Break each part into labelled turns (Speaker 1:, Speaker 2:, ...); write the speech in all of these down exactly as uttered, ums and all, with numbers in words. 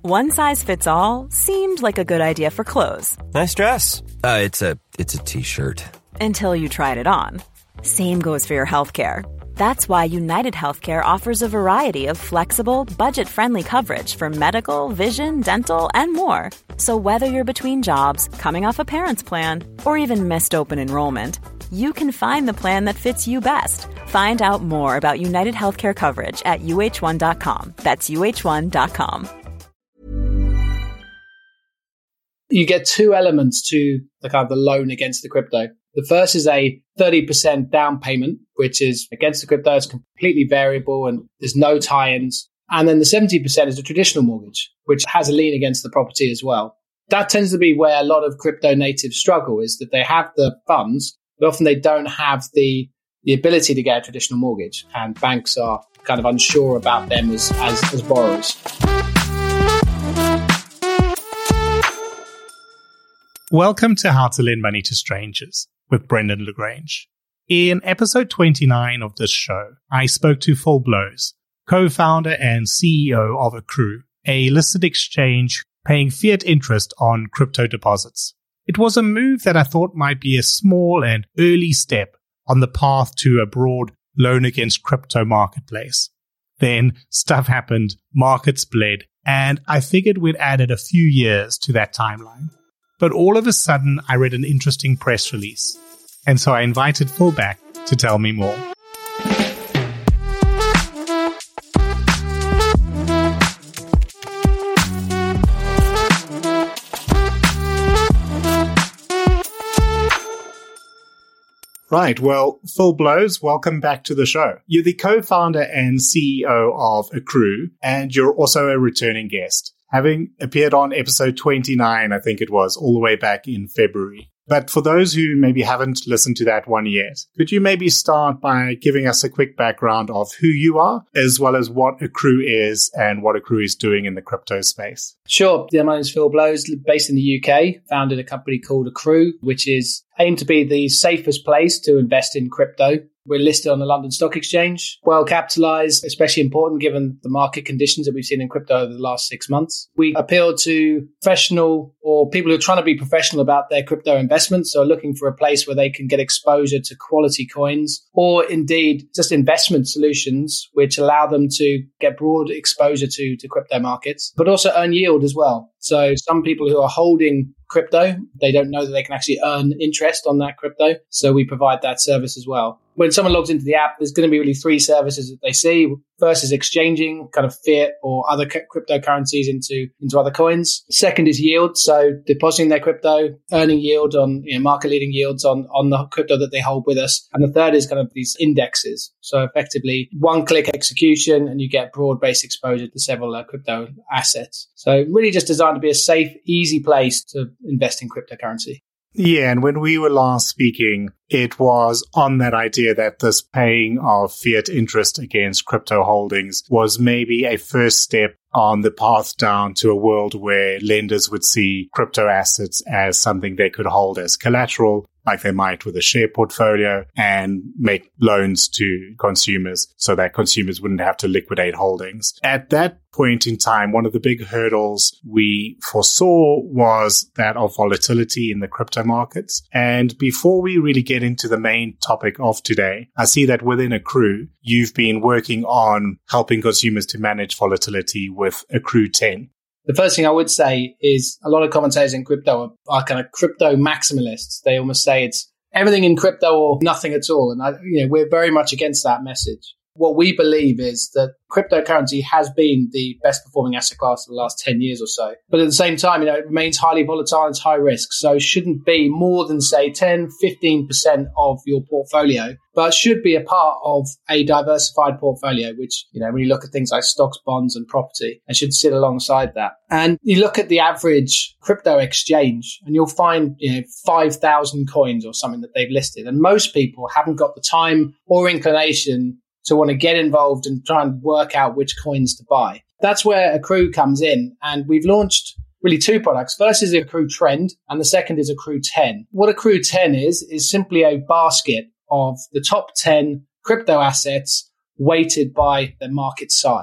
Speaker 1: One size fits all seemed like a good idea for clothes.
Speaker 2: Nice dress. Uh, it's a it's a t-shirt.
Speaker 1: Until you tried it on. Same goes for your healthcare. That's why United Healthcare offers a variety of flexible, budget-friendly coverage for medical, vision, dental, and more. So whether you're between jobs, coming off a parent's plan, or even missed open enrollment, you can find the plan that fits you best. Find out more about United Healthcare coverage at U H one dot com. That's U H one dot com.
Speaker 3: You get two elements to the kind of the loan against the crypto. The first is a thirty percent down payment, which is against the crypto. It's completely variable and there's no tie-ins. And then the seventy percent is a traditional mortgage, which has a lien against the property as well. That tends to be where a lot of crypto natives struggle, is that they have the funds, but often they don't have the, the ability to get a traditional mortgage. And banks are kind of unsure about them as, as, as borrowers.
Speaker 4: Welcome to How to Lend Money to Strangers with Brendan LaGrange. In episode twenty-nine of this show, I spoke to Phil Blows, co-founder and C E O of Accrue, a listed exchange paying fiat interest on crypto deposits. It was a move that I thought might be a small and early step on the path to a broad loan against crypto marketplace. Then stuff happened, markets bled, and I figured we'd added a few years to that timeline. But all of a sudden, I read an interesting press release. And so I invited Phil back to tell me more. Right. Well, Phil Blows, welcome back to the show. You're the co-founder and C E O of Accrue, and you're also a returning guest, having appeared on episode twenty-nine, I think it was, all the way back in February. But for those who maybe haven't listened to that one yet, could you maybe start by giving us a quick background of who you are, as well as what Accrue is and what Accrue is doing in the crypto space?
Speaker 3: Sure. Yeah, my name is Phil Blows, based in the U K, founded a company called Accrue, which is aimed to be the safest place to invest in crypto. We're listed on the London Stock Exchange, well capitalized, especially important given the market conditions that we've seen in crypto over the last six months. We appeal to professional or people who are trying to be professional about their crypto investments, so looking for a place where they can get exposure to quality coins, or indeed just investment solutions which allow them to get broad exposure to, to crypto markets, but also earn yield as well. So some people who are holding crypto, they don't know that they can actually earn interest on that crypto. So we provide that service as well. When someone logs into the app, there's going to be really three services that they see. First is exchanging kind of fiat or other cryptocurrencies into, into other coins. Second is yield. So depositing their crypto, earning yield on, you know, market leading yields on, on the crypto that they hold with us. And the third is kind of these indexes. So effectively one click execution and you get broad based exposure to several uh, crypto assets. So really just designed to be a safe, easy place to invest in cryptocurrency.
Speaker 4: Yeah, and when we were last speaking, it was on that idea that this paying of fiat interest against crypto holdings was maybe a first step on the path down to a world where lenders would see crypto assets as something they could hold as collateral, like they might with a share portfolio, and make loans to consumers so that consumers wouldn't have to liquidate holdings. At that point in time, one of the big hurdles we foresaw was that of volatility in the crypto markets. And before we really get into the main topic of today, I see that within Accrue, you've been working on helping consumers to manage volatility with Accrue ten.
Speaker 3: The first thing I would say is a lot of commentators in crypto are, are kind of crypto maximalists. They almost say it's everything in crypto or nothing at all. And I, you know, we're very much against that message. What we believe is that cryptocurrency has been the best performing asset class for the last ten years or so. But at the same time, you know, it remains highly volatile and it's high risk. So it shouldn't be more than, say, ten, fifteen percent of your portfolio, but should be a part of a diversified portfolio, which, you know, when you look at things like stocks, bonds and property, it should sit alongside that. And you look at the average crypto exchange and you'll find, you know, five thousand coins or something that they've listed. And most people haven't got the time or inclination to want to get involved and try and work out which coins to buy. That's where Accrue comes in. And we've launched really two products. First is Accrue Trend and the second is Accrue ten. What Accrue ten is, is simply a basket of the top ten crypto assets weighted by their market size.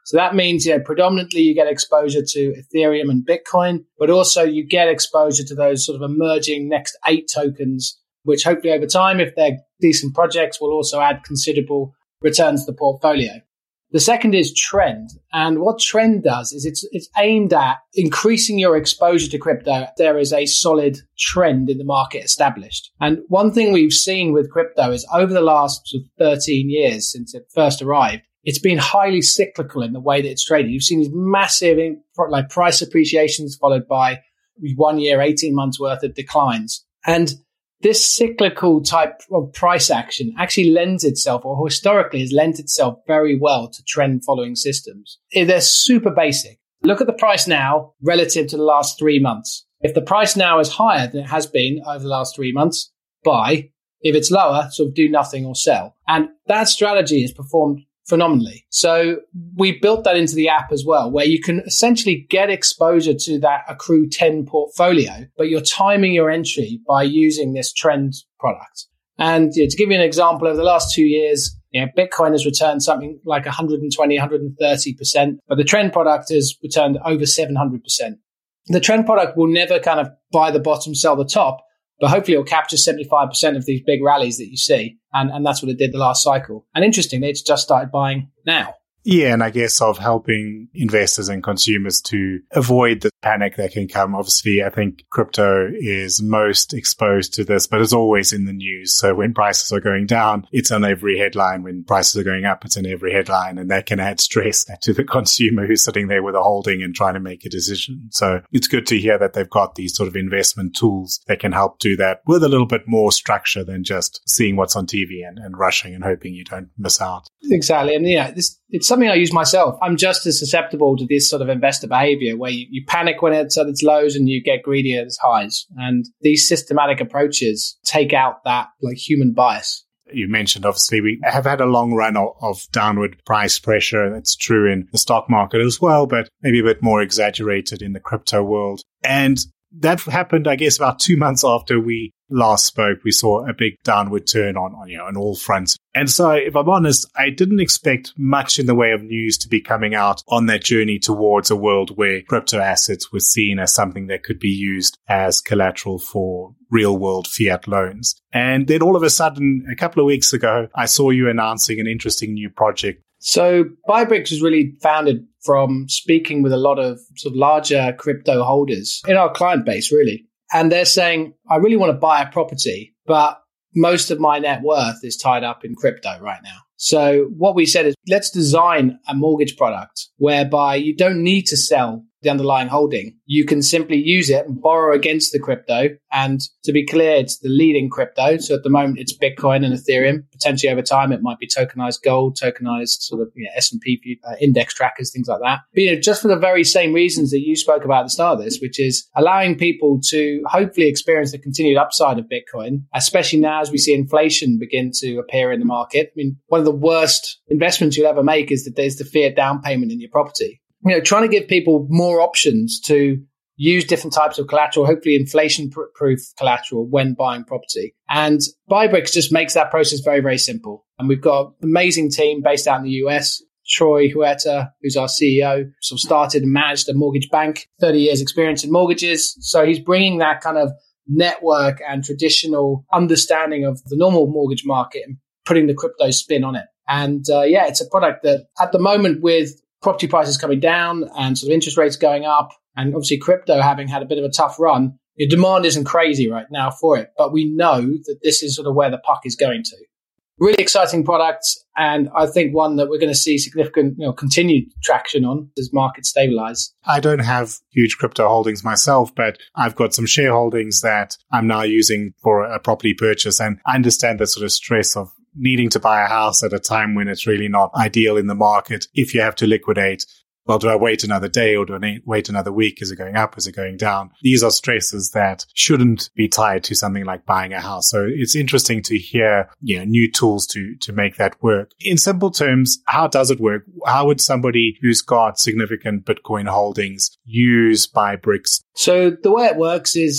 Speaker 3: So that means, you know, predominantly you get exposure to Ethereum and Bitcoin, but also you get exposure to those sort of emerging next eight tokens, which hopefully over time, if they're decent projects, will also add considerable returns to the portfolio. The second is Trend. And what Trend does is it's it's aimed at increasing your exposure to crypto. There is a solid trend in the market established. And one thing we've seen with crypto is over the last sort of thirteen years since it first arrived, it's been highly cyclical in the way that it's traded. You've seen these massive like price appreciations followed by one year, eighteen months worth of declines. And this cyclical type of price action actually lends itself, or historically has lent itself very well to trend following systems. They're super basic. Look at the price now relative to the last three months. If the price now is higher than it has been over the last three months, buy. If it's lower, sort of do nothing or sell. And that strategy has performed phenomenally. So we built that into the app as well, where you can essentially get exposure to that Accrue ten portfolio, but you're timing your entry by using this Trend product. And you know, to give you an example, over the last two years, you know, Bitcoin has returned something like one hundred twenty, one hundred thirty percent, but the Trend product has returned over seven hundred percent. The Trend product will never kind of buy the bottom, sell the top, but hopefully it'll capture seventy-five percent of these big rallies that you see. And, and that's what it did the last cycle. And interestingly, it's just started buying now.
Speaker 4: Yeah, and I guess of helping investors and consumers to avoid the panic that can come. Obviously, I think crypto is most exposed to this, but it's always in the news. So when prices are going down, it's on every headline. When prices are going up, it's in every headline. And that can add stress to the consumer who's sitting there with a holding and trying to make a decision. So it's good to hear that they've got these sort of investment tools that can help do that with a little bit more structure than just seeing what's on T V and, and rushing and hoping you don't miss out.
Speaker 3: Exactly. And yeah, this, it's something I use myself. I'm just as susceptible to this sort of investor behavior where you, you panic when it's at its lows and you get greedy at its highs. And these systematic approaches take out that like human bias.
Speaker 4: You mentioned, obviously, we have had a long run of, of downward price pressure. That's true in the stock market as well, but maybe a bit more exaggerated in the crypto world. And that happened, I guess, about two months after we last spoke. We saw a big downward turn on, on, you know, on all fronts. And so, if I'm honest, I didn't expect much in the way of news to be coming out on that journey towards a world where crypto assets were seen as something that could be used as collateral for real world fiat loans. And then all of a sudden, a couple of weeks ago, I saw you announcing an interesting new project.
Speaker 3: So Bibrix was really founded from speaking with a lot of sort of larger crypto holders in our client base, really. And they're saying, I really want to buy a property, but most of my net worth is tied up in crypto right now. So what we said is, let's design a mortgage product whereby you don't need to sell the underlying holding. You can simply use it and borrow against the crypto. And to be clear, it's the leading crypto. So at the moment, it's Bitcoin and Ethereum. Potentially over time, it might be tokenized gold, tokenized sort of you know, S and P uh, index trackers, things like that. But you know, just for the very same reasons that you spoke about at the start of this, which is allowing people to hopefully experience the continued upside of Bitcoin, especially now as we see inflation begin to appear in the market. I mean, one of the worst investments you'll ever make is that there's the fiat down payment in your property. You know, trying to give people more options to use different types of collateral, hopefully inflation-proof collateral when buying property. And Bibrix just makes that process very, very simple. And we've got an amazing team based out in the U S. Troy Huerta, who's our C E O, sort of started and managed a mortgage bank, thirty years experience in mortgages. So he's bringing that kind of network and traditional understanding of the normal mortgage market and putting the crypto spin on it. And uh, yeah, it's a product that at the moment with property prices coming down and sort of interest rates going up, and obviously crypto having had a bit of a tough run, the demand isn't crazy right now for it. But we know that this is sort of where the puck is going to. Really exciting products, and I think one that we're going to see significant, you know, continued traction on as markets stabilize.
Speaker 4: I don't have huge crypto holdings myself, but I've got some shareholdings that I'm now using for a property purchase, and I understand the sort of stress of needing to buy a house at a time when it's really not ideal in the market. If you have to liquidate, well, do I wait another day or do I wait another week? Is it going up? Is it going down? These are stresses that shouldn't be tied to something like buying a house. So it's interesting to hear, you know, new tools to, to make that work. In simple terms, how does it work? How would somebody who's got significant Bitcoin holdings use Bibrix?
Speaker 3: So the way it works is,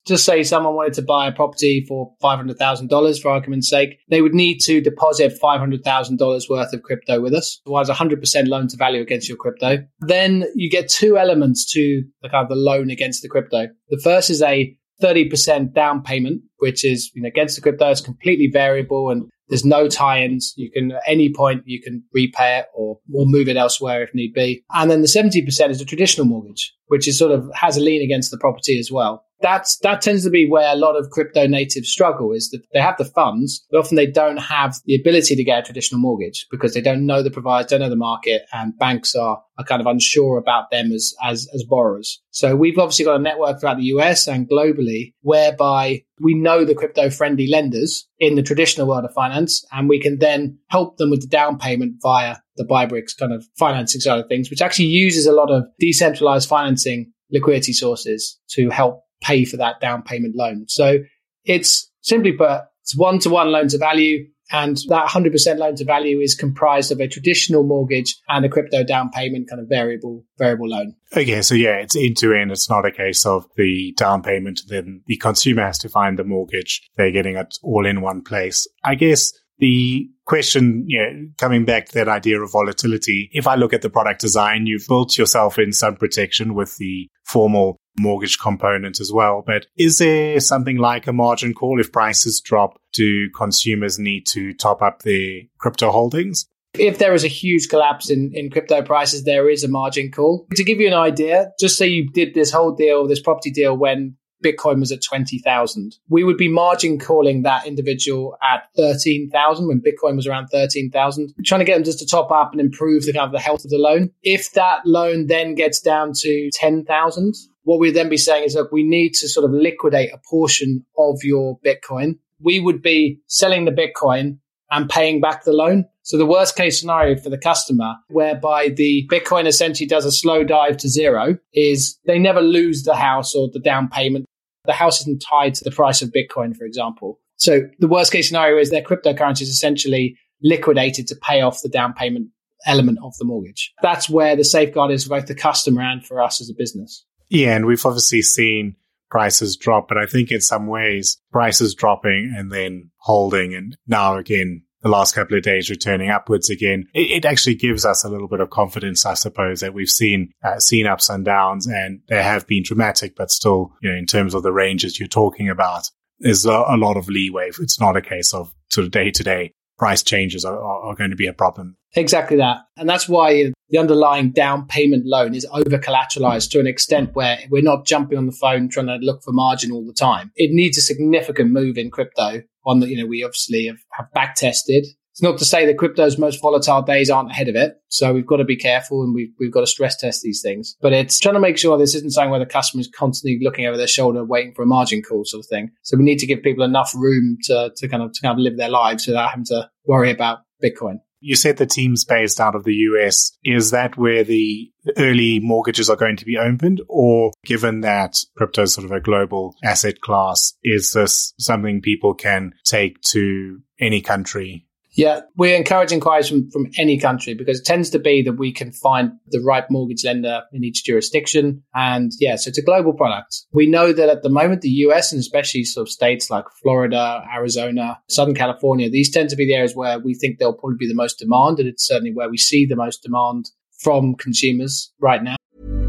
Speaker 3: just say someone wanted to buy a property for five hundred thousand dollars for argument's sake, they would need to deposit five hundred thousand dollars worth of crypto with us. Otherwise, one hundred percent loan to value against your crypto. Then you get two elements to the kind of the loan against the crypto. The first is a thirty percent down payment, which is, you know, against the crypto. It's completely variable and there's no tie-ins. You can, at any point, you can repay it or, or move it elsewhere if need be. And then the seventy percent is a traditional mortgage, which is sort of has a lien against the property as well. That's, that tends to be where a lot of crypto natives struggle, is that they have the funds, but often they don't have the ability to get a traditional mortgage because they don't know the providers, don't know the market, and banks are, are kind of unsure about them as, as, as borrowers. So we've obviously got a network throughout the U S and globally whereby we know the crypto-friendly lenders in the traditional world of finance, and we can then help them with the down payment via the BuyBricks kind of financing side of things, which actually uses a lot of decentralized financing liquidity sources to help pay for that down payment loan. So it's simply put, it's one-to-one loan to value, and that one hundred percent loan to value is comprised of a traditional mortgage and a crypto down payment kind of variable variable loan.
Speaker 4: Okay, so yeah, it's end to end. It's not a case of the down payment, then the consumer has to find the mortgage. They're getting it all in one place. I guess the question, you know, coming back to that idea of volatility, if I look at the product design, you've built yourself in some protection with the formal mortgage component as well. But is there something like a margin call if prices drop? Do consumers need to top up their crypto holdings?
Speaker 3: If there is a huge collapse in, in crypto prices, there is a margin call. To give you an idea, just say you did this whole deal, this property deal when Bitcoin was at twenty thousand. We would be margin calling that individual at thirteen thousand when Bitcoin was around thirteen thousand, trying to get them just to top up and improve the kind of the health of the loan. If that loan then gets down to ten thousand, what we'd then be saying is, look, we need to sort of liquidate a portion of your Bitcoin. We would be selling the Bitcoin and paying back the loan. So the worst case scenario for the customer, whereby the Bitcoin essentially does a slow dive to zero, is they never lose the house or the down payment. The house isn't tied to the price of Bitcoin, for example. So the worst case scenario is their cryptocurrency is essentially liquidated to pay off the down payment element of the mortgage. That's where the safeguard is for both the customer and for us as a business.
Speaker 4: Yeah, and we've obviously seen prices drop, but I think in some ways prices dropping and then holding, and now again, the last couple of days returning upwards again, it, it actually gives us a little bit of confidence, I suppose, that we've seen uh, seen ups and downs, and they have been dramatic, but still, you know, in terms of the ranges you're talking about, there's a, a lot of leeway. It's not a case of sort of day to day price changes are, are going to be a problem.
Speaker 3: Exactly that. And that's why the underlying down payment loan is over collateralized to an extent where we're not jumping on the phone trying to look for margin all the time. It needs a significant move in crypto, one that, you know, we obviously have, have back tested. It's not to say that crypto's most volatile days aren't ahead of it. So we've got to be careful and we've, we've got to stress test these things. But it's trying to make sure this isn't something where the customer is constantly looking over their shoulder, waiting for a margin call sort of thing. So we need to give people enough room to, to kind of, to kind of live their lives without having to worry about Bitcoin.
Speaker 4: You said the team's based out of the U S. Is that where the early mortgages are going to be opened? Or given that crypto is sort of a global asset class, is this something people can take to any country?
Speaker 3: Yeah, we encourage inquiries from, from any country because it tends to be that we can find the right mortgage lender in each jurisdiction. And yeah, so it's a global product. We know that at the moment, the U S and especially sort of states like Florida, Arizona, Southern California, these tend to be the areas where we think there'll probably be the most demand. And it's certainly where we see the most demand from consumers right now.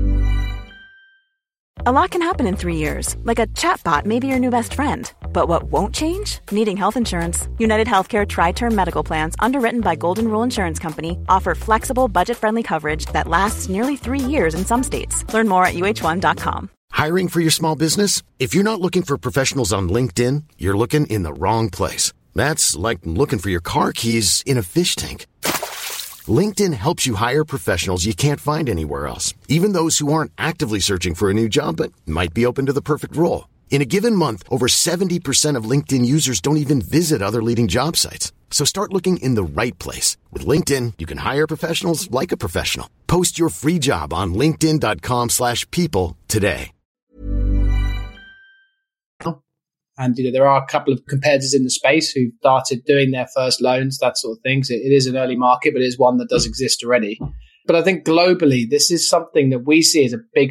Speaker 1: A lot can happen in three years, like a chatbot may be your new best friend. But what won't change? Needing health insurance. United Healthcare Tri-Term Medical Plans, underwritten by Golden Rule Insurance Company, offer flexible, budget-friendly coverage that lasts nearly three years in some states. Learn more at U H one dot com.
Speaker 5: Hiring for your small business? If you're not looking for professionals on LinkedIn, you're looking in the wrong place. That's like looking for your car keys in a fish tank. LinkedIn helps you hire professionals you can't find anywhere else, even those who aren't actively searching for a new job but might be open to the perfect role. In a given month, over seventy percent of LinkedIn users don't even visit other leading job sites. So start looking in the right place. With LinkedIn, you can hire professionals like a professional. Post your free job on linkedin dot com slash people today.
Speaker 3: And you know, there are a couple of competitors in the space who've started doing their first loans, that sort of thing. So it is an early market, but it is one that does exist already. But I think globally, this is something that we see as a big shift.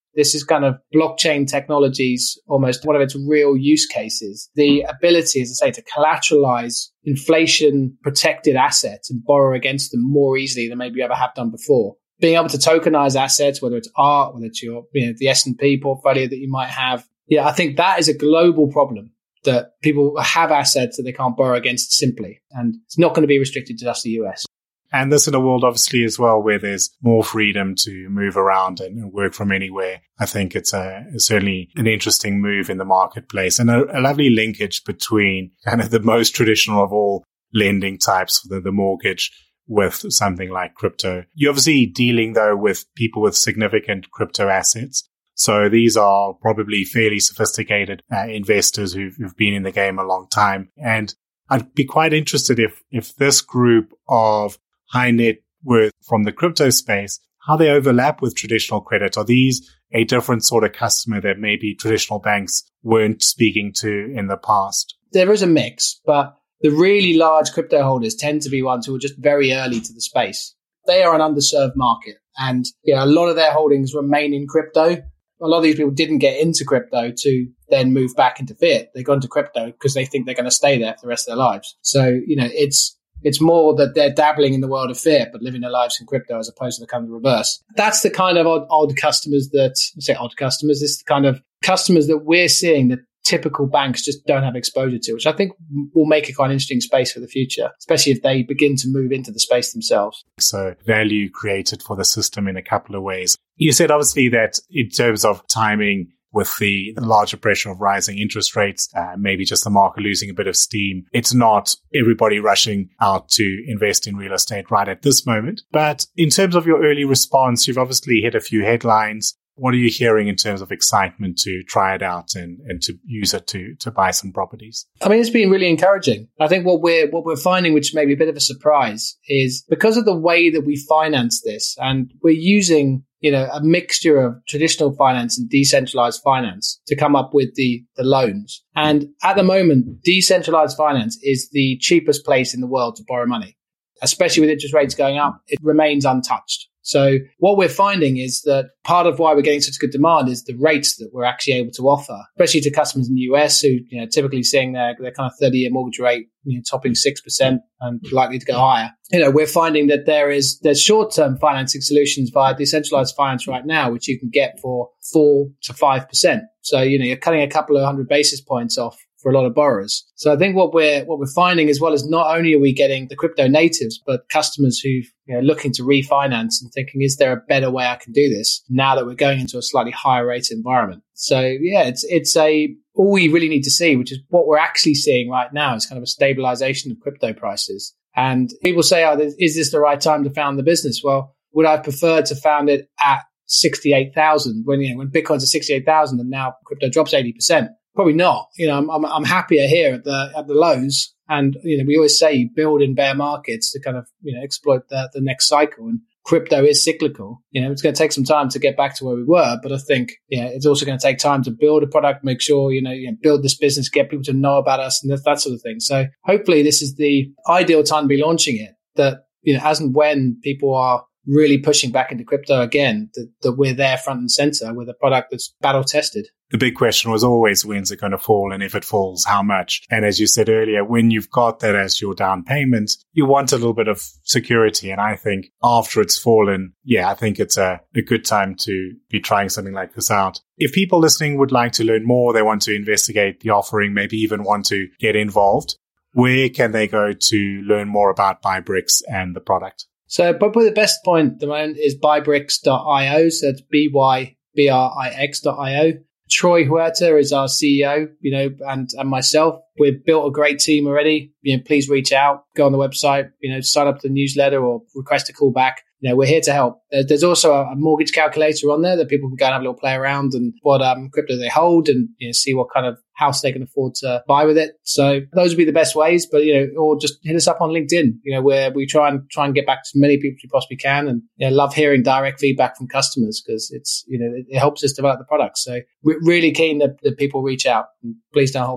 Speaker 3: This is kind of blockchain technologies, almost one of its real use cases. The ability, as I say, to collateralize inflation protected assets and borrow against them more easily than maybe you ever have done before. Being able to tokenize assets, whether it's art, whether it's your, you know, the S and P portfolio that you might have. Yeah, I think that is a global problem, that people have assets that they can't borrow against simply. And it's not going to be restricted to just the U S.
Speaker 4: And this in a world, obviously, as well, where there's more freedom to move around and work from anywhere. I think it's a, certainly an interesting move in the marketplace and a, a lovely linkage between kind of the most traditional of all lending types, the, the mortgage, with something like crypto. You're obviously dealing, though, with people with significant crypto assets. So these are probably fairly sophisticated uh, investors who've, who've been in the game a long time. And I'd be quite interested if, if this group of high net worth from the crypto space, how they overlap with traditional credit. Are these a different sort of customer that maybe traditional banks weren't speaking to in the past?
Speaker 3: There is a mix, but the really large crypto holders tend to be ones who are just very early to the space. They are an underserved market, and yeah, a lot of their holdings remain in crypto. A lot of these people didn't get into crypto to then move back into fiat. They got into crypto because they think they're going to stay there for the rest of their lives. So, you know, it's It's more that they're dabbling in the world of fiat, but living their lives in crypto as opposed to the kind of reverse. That's the kind of odd, odd customers that, I say odd customers, this is the kind of customers that we're seeing that typical banks just don't have exposure to, which I think will make a quite interesting space for the future, especially if they begin to move into the space themselves.
Speaker 4: So value created for the system in a couple of ways. You said obviously that in terms of timing, with the larger pressure of rising interest rates, uh, maybe just the market losing a bit of steam. It's not everybody rushing out to invest in real estate right at this moment. But in terms of your early response, you've obviously hit a few headlines. What are you hearing in terms of excitement to try it out and, and to use it to, to buy some properties?
Speaker 3: I mean, it's been really encouraging. I think what we're, what we're finding, which may be a bit of a surprise, is because of the way that we finance this, and we're using, you know, a mixture of traditional finance and decentralized finance to come up with the, the loans. And at the moment, decentralized finance is the cheapest place in the world to borrow money, especially with interest rates going up. It remains untouched. So what we're finding is that part of why we're getting such good demand is the rates that we're actually able to offer, especially to customers in the U S who, you know, typically seeing their, their kind of thirty-year mortgage rate, you know, topping six percent and likely to go higher. You know, we're finding that there is, there's short-term financing solutions via decentralized finance right now, which you can get for four to five percent. So, you know, you're cutting a couple of hundred basis points off for a lot of borrowers. So I think what we're what we're finding as well is not only are we getting the crypto natives, but customers who, you know, looking to refinance and thinking, is there a better way I can do this now that we're going into a slightly higher rate environment? So yeah, it's it's a all we really need to see, which is what we're actually seeing right now, is kind of a stabilization of crypto prices. And people say, oh, is this the right time to found the business? Well, would I prefer to found it at sixty-eight thousand when, you know, when Bitcoin's at sixty-eight thousand and now crypto drops eighty percent? Probably not. You know, I'm, I'm I'm happier here at the at the lows, and you know, we always say build in bear markets to kind of, you know, exploit the the next cycle. And crypto is cyclical. You know, it's going to take some time to get back to where we were, but I think, yeah, it's also going to take time to build a product, make sure, you know, you know build this business, get people to know about us, and that, that sort of thing. So hopefully, this is the ideal time to be launching it. That, you know, as and when people are really pushing back into crypto again, that, that we're there front and center with a product that's battle tested.
Speaker 4: The big question was always, when's it going to fall? And if it falls, how much? And as you said earlier, when you've got that as your down payment, you want a little bit of security. And I think after it's fallen, yeah, I think it's a, a good time to be trying something like this out. If people listening would like to learn more, they want to investigate the offering, maybe even want to get involved, where can they go to learn more about BuyBricks and the product?
Speaker 3: So probably the best point at the moment is buybricks dot io. So it's B Y B R I X dot I O. Troy Huerta is our C E O, you know, and, and myself. We've built a great team already. You know, please reach out, go on the website, you know, sign up to the newsletter or request a call back. You know, we're here to help. There's also a mortgage calculator on there that people can go and have a little play around and what um, crypto they hold and, you know, see what kind of house they can afford to buy with it. So those would be the best ways, but, you know, or just hit us up on LinkedIn, you know, where we try and try and get back to as many people as we possibly can. And, you know, love hearing direct feedback from customers because it's, you know, it, it helps us develop the product. So we're really keen that, that people reach out, and please don't hold back.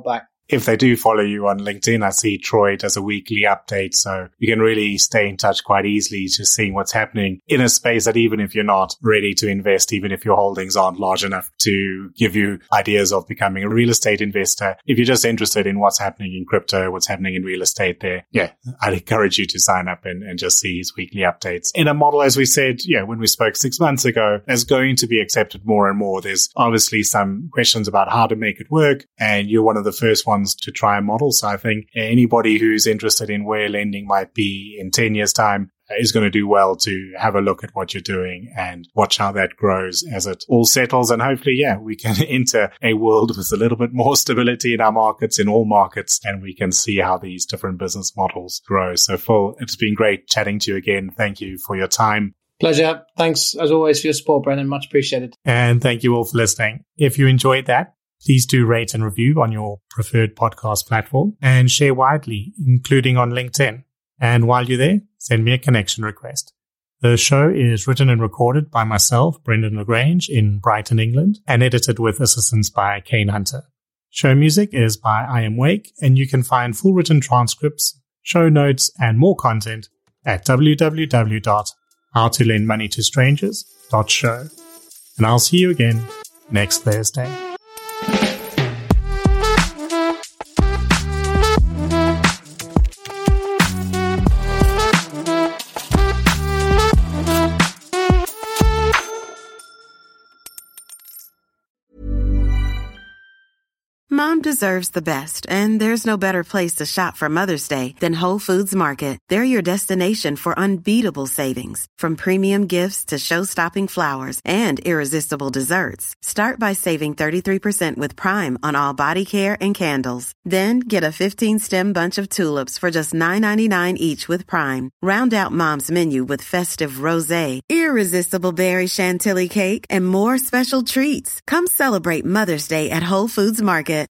Speaker 4: if they do follow you on LinkedIn, I see Troy does a weekly update. So you can really stay in touch quite easily to seeing what's happening in a space that even if you're not ready to invest, even if your holdings aren't large enough to give you ideas of becoming a real estate investor, if you're just interested in what's happening in crypto, what's happening in real estate there, yeah, I'd encourage you to sign up and, and just see his weekly updates. In a model, as we said, yeah, when we spoke six months ago, that's going to be accepted more and more. There's obviously some questions about how to make it work, and you're one of the first ones to try a model. So I think anybody who's interested in where lending might be in ten years' time is going to do well to have a look at what you're doing and watch how that grows as it all settles. And hopefully, yeah, we can enter a world with a little bit more stability in our markets, in all markets, and we can see how these different business models grow. So Phil, it's been great chatting to you again. Thank you for your time.
Speaker 3: Pleasure. Thanks as always for your support, Brendan. Much appreciated.
Speaker 4: And thank you all for listening. If you enjoyed that, please do rate and review on your preferred podcast platform and share widely, including on LinkedIn. And while you're there, send me a connection request. The show is written and recorded by myself, Brendan Lagrange, in Brighton, England, and edited with assistance by Kane Hunter. Show music is by I Am Wake, and you can find full written transcripts, show notes, and more content at w w w dot how to lend money to strangers dot show. And I'll see you again next Thursday.
Speaker 6: Mom deserves the best, and there's no better place to shop for Mother's Day than Whole Foods Market. They're your destination for unbeatable savings, from premium gifts to show-stopping flowers and irresistible desserts. Start by saving thirty-three percent with Prime on all body care and candles. Then get a fifteen-stem bunch of tulips for just nine ninety-nine each with Prime. Round out Mom's menu with festive rosé, irresistible berry chantilly cake, and more special treats. Come celebrate Mother's Day at Whole Foods Market.